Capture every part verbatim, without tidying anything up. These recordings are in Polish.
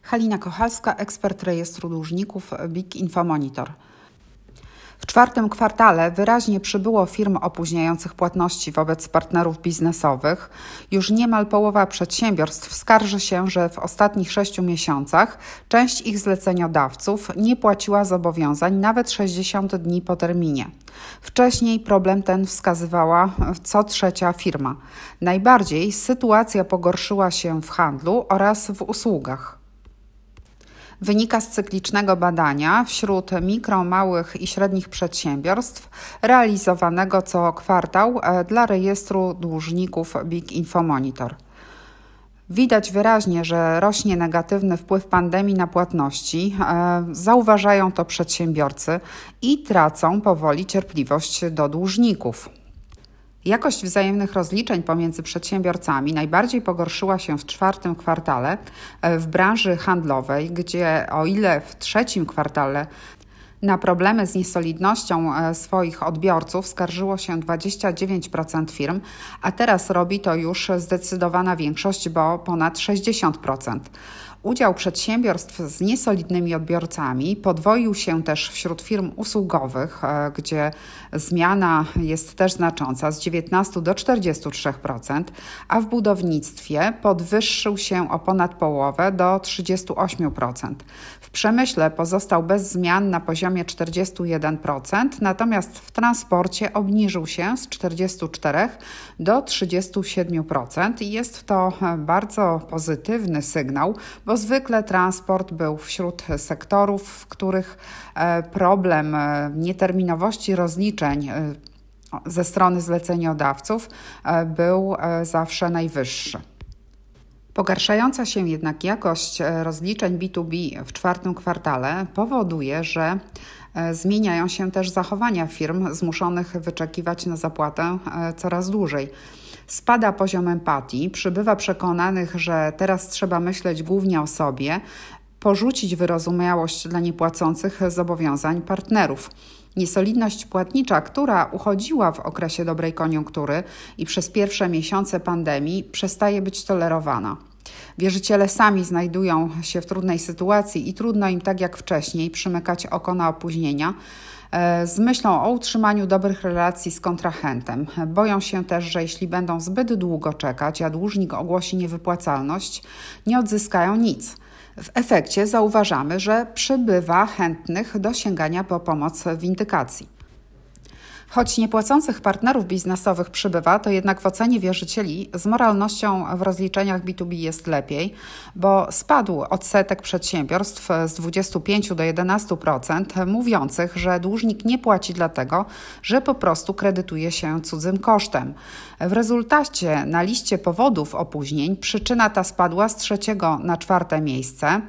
Halina Kochalska, ekspert rejestru dłużników B I K InfoMonitor. W czwartym kwartale wyraźnie przybyło firm opóźniających płatności wobec partnerów biznesowych. Już niemal połowa przedsiębiorstw skarży się, że w ostatnich sześciu miesiącach część ich zleceniodawców nie płaciła zobowiązań nawet sześćdziesiąt dni po terminie. Wcześniej problem ten wskazywała co trzecia firma. Najbardziej sytuacja pogorszyła się w handlu oraz w usługach. Wynika z cyklicznego badania wśród mikro, małych i średnich przedsiębiorstw realizowanego co kwartał dla rejestru dłużników B I K InfoMonitor. Widać wyraźnie, że rośnie negatywny wpływ pandemii na płatności. Zauważają to przedsiębiorcy i tracą powoli cierpliwość do dłużników. Jakość wzajemnych rozliczeń pomiędzy przedsiębiorcami najbardziej pogorszyła się w czwartym kwartale w branży handlowej, gdzie o ile w trzecim kwartale na problemy z niesolidnością swoich odbiorców skarżyło się dwadzieścia dziewięć procent firm, a teraz robi to już zdecydowana większość, bo ponad sześćdziesiąt procent. Udział przedsiębiorstw z niesolidnymi odbiorcami podwoił się też wśród firm usługowych, gdzie zmiana jest też znacząca z dziewiętnastu do czterdziestu trzech procent, a w budownictwie podwyższył się o ponad połowę do trzydziestu ośmiu procent. W przemyśle pozostał bez zmian na poziomie czterdziestu jeden procent, natomiast w transporcie obniżył się z czterdziestu czterech procent do trzydziestu siedmiu procent i jest to bardzo pozytywny sygnał, bo zwykle transport był wśród sektorów, w których problem nieterminowości rozliczeń ze strony zleceniodawców był zawsze najwyższy. Pogarszająca się jednak jakość rozliczeń B dwa B w czwartym kwartale powoduje, że zmieniają się też zachowania firm zmuszonych wyczekiwać na zapłatę coraz dłużej. Spada poziom empatii, przybywa przekonanych, że teraz trzeba myśleć głównie o sobie, porzucić wyrozumiałość dla niepłacących zobowiązań partnerów. Niesolidność płatnicza, która uchodziła w okresie dobrej koniunktury i przez pierwsze miesiące pandemii, przestaje być tolerowana. Wierzyciele sami znajdują się w trudnej sytuacji i trudno im tak jak wcześniej przymykać oko na opóźnienia z myślą o utrzymaniu dobrych relacji z kontrahentem. Boją się też, że jeśli będą zbyt długo czekać, a dłużnik ogłosi niewypłacalność, nie odzyskają nic. W efekcie zauważamy, że przybywa chętnych do sięgania po pomoc w windykacji. Choć niepłacących partnerów biznesowych przybywa, to jednak w ocenie wierzycieli z moralnością w rozliczeniach B dwa B jest lepiej, bo spadł odsetek przedsiębiorstw z dwudziestu pięciu do jedenastu procent mówiących, że dłużnik nie płaci dlatego, że po prostu kredytuje się cudzym kosztem. W rezultacie na liście powodów opóźnień przyczyna ta spadła z trzeciego na czwarte miejsce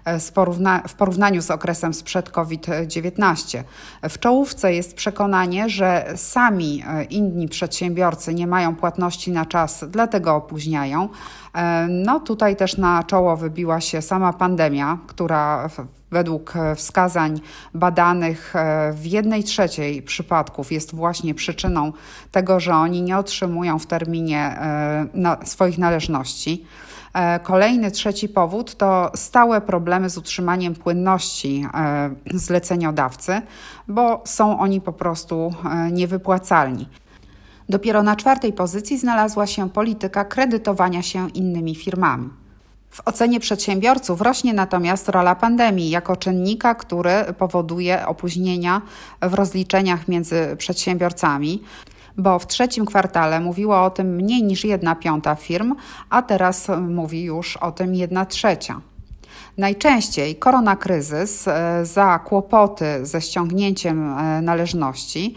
w porównaniu z okresem sprzed COVID dziewiętnaście. W czołówce jest przekonanie, że sami inni przedsiębiorcy nie mają płatności na czas, dlatego opóźniają. No tutaj też na czoło wybiła się sama pandemia, która według wskazań badanych w jednej trzeciej przypadków jest właśnie przyczyną tego, że oni nie otrzymują w terminie swoich należności. Kolejny, trzeci powód to stałe problemy z utrzymaniem płynności zleceniodawcy, bo są oni po prostu niewypłacalni. Dopiero na czwartej pozycji znalazła się polityka kredytowania się innymi firmami. W ocenie przedsiębiorców rośnie natomiast rola pandemii jako czynnika, który powoduje opóźnienia w rozliczeniach między przedsiębiorcami, bo w trzecim kwartale mówiło o tym mniej niż jedna piąta firm, a teraz mówi już o tym jedna trzecia. Najczęściej koronakryzys za kłopoty ze ściągnięciem należności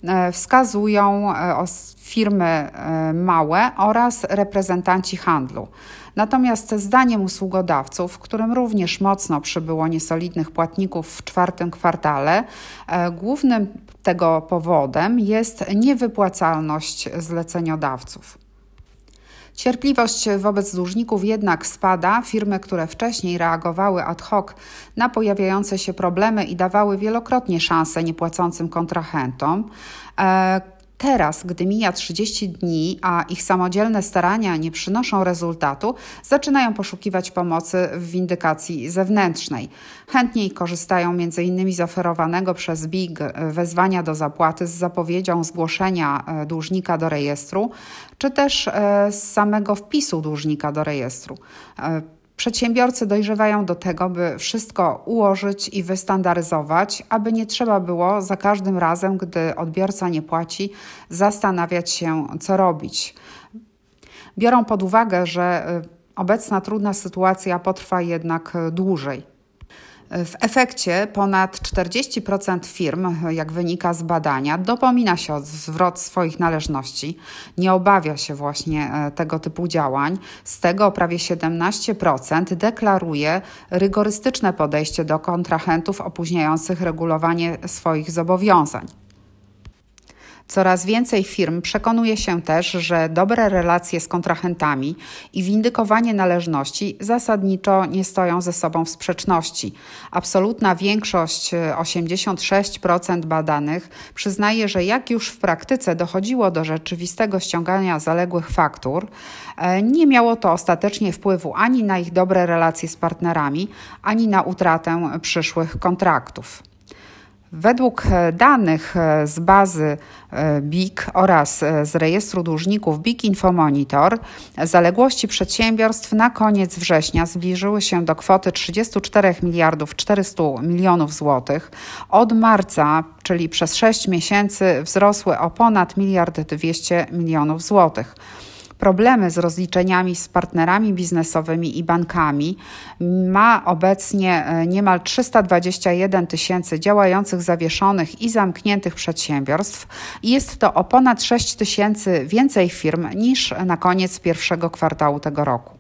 wskazują firmy małe oraz reprezentanci handlu. Natomiast zdaniem usługodawców, którym również mocno przybyło niesolidnych płatników w czwartym kwartale, głównym tego powodem jest niewypłacalność zleceniodawców. Cierpliwość wobec dłużników jednak spada. Firmy, które wcześniej reagowały ad hoc na pojawiające się problemy i dawały wielokrotnie szansę niepłacącym kontrahentom, Teraz, gdy mija trzydzieści dni, a ich samodzielne starania nie przynoszą rezultatu, zaczynają poszukiwać pomocy w windykacji zewnętrznej. Chętniej korzystają między innymi z oferowanego przez B I G wezwania do zapłaty z zapowiedzią zgłoszenia dłużnika do rejestru, czy też z samego wpisu dłużnika do rejestru. Przedsiębiorcy dojrzewają do tego, by wszystko ułożyć i wystandaryzować, aby nie trzeba było za każdym razem, gdy odbiorca nie płaci, zastanawiać się, co robić. Biorą pod uwagę, że obecna trudna sytuacja potrwa jednak dłużej. W efekcie ponad czterdzieści procent firm, jak wynika z badania, dopomina się o zwrot swoich należności, nie obawia się właśnie tego typu działań. Z tego prawie siedemnaście procent deklaruje rygorystyczne podejście do kontrahentów opóźniających regulowanie swoich zobowiązań. Coraz więcej firm przekonuje się też, że dobre relacje z kontrahentami i windykowanie należności zasadniczo nie stoją ze sobą w sprzeczności. Absolutna większość, osiemdziesiąt sześć procent badanych, przyznaje, że jak już w praktyce dochodziło do rzeczywistego ściągania zaległych faktur, nie miało to ostatecznie wpływu ani na ich dobre relacje z partnerami, ani na utratę przyszłych kontraktów. Według danych z bazy B I K oraz z rejestru dłużników B I K Infomonitor zaległości przedsiębiorstw na koniec września zbliżyły się do kwoty trzydzieści cztery miliardów czterysta milionów złotych. Od marca, czyli przez sześć miesięcy, wzrosły o ponad miliard dwieście milionów złotych. Problemy z rozliczeniami z partnerami biznesowymi i bankami ma obecnie niemal trzysta dwadzieścia jeden tysięcy działających, zawieszonych i zamkniętych przedsiębiorstw i jest to o ponad sześć tysięcy więcej firm niż na koniec pierwszego kwartału tego roku.